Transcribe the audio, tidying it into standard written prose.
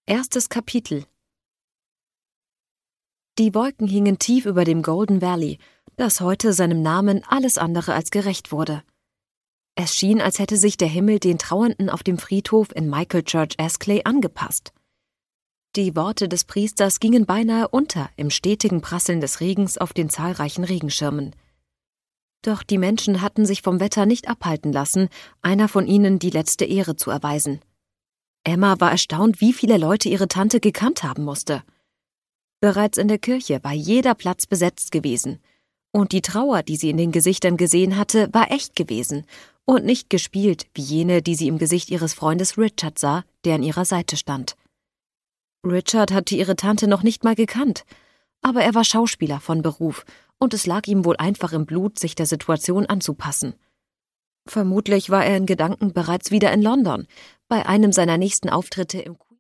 Erstes Kapitel. Die Wolken hingen tief über dem Golden Valley, das heute seinem Namen alles andere als gerecht wurde. Es schien, als hätte sich der Himmel den Trauernden auf dem Friedhof in Michael Church Asclay angepasst. Die Worte des Priesters gingen beinahe unter im stetigen Prasseln des Regens auf den zahlreichen Regenschirmen. Doch die Menschen hatten sich vom Wetter nicht abhalten lassen, einer von ihnen die letzte Ehre zu erweisen. Emma war erstaunt, wie viele Leute ihre Tante gekannt haben musste. Bereits in der Kirche war jeder Platz besetzt gewesen. Und die Trauer, die sie in den Gesichtern gesehen hatte, war echt gewesen und nicht gespielt, wie jene, die sie im Gesicht ihres Freundes Richard sah, der an ihrer Seite stand. Richard hatte ihre Tante noch nicht mal gekannt, aber er war Schauspieler von Beruf und es lag ihm wohl einfach im Blut, sich der Situation anzupassen. Vermutlich war er in Gedanken bereits wieder in London, bei einem seiner nächsten Auftritte im